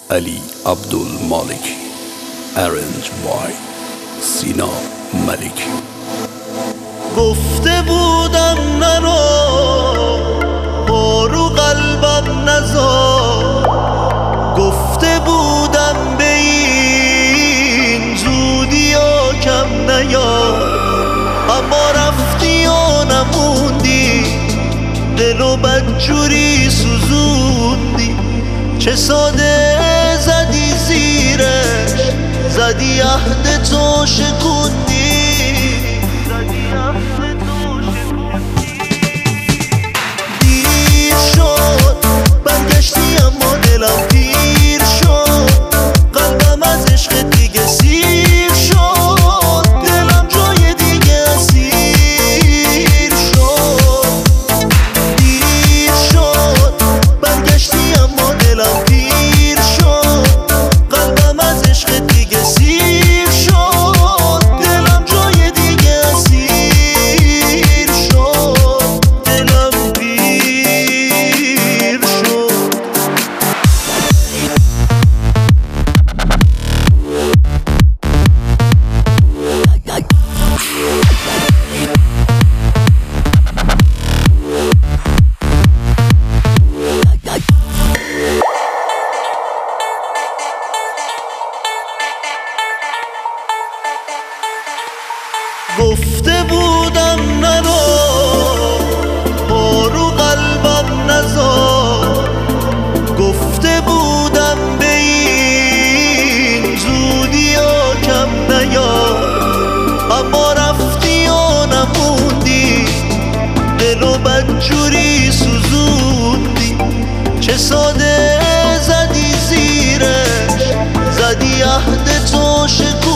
Ali Abdul Maliki. Arranged by Sina Maliki. گفته بودم نرو پارو قلبم نزار، گفته بودم به این زودی ها کم نیار، اما رفتی و نموندی، دلو بدجوری سوزوندی. چه ساده زدی زیرش، زدی عهد تو شکوندی. دیر شد برگشتی اما دلم پیر شد، قلبم از عشق دیگه سیر شد، دلم جای دیگه اسیر شد. دیر شد برگشتی اما دلم پیر شد، قلبم از عشق دیگه سیر شد، دلم جای دیگه اسیر شد، دلم پیر شد. گفته بودم نرو پارو قلبم نزار، گفته بودم به این زودی ها کم نیار، اما رفتی و نموندی، دلو بدجوری سوزوندی. چه ساده زدی زیرش، زدی عهد تو شکوندی.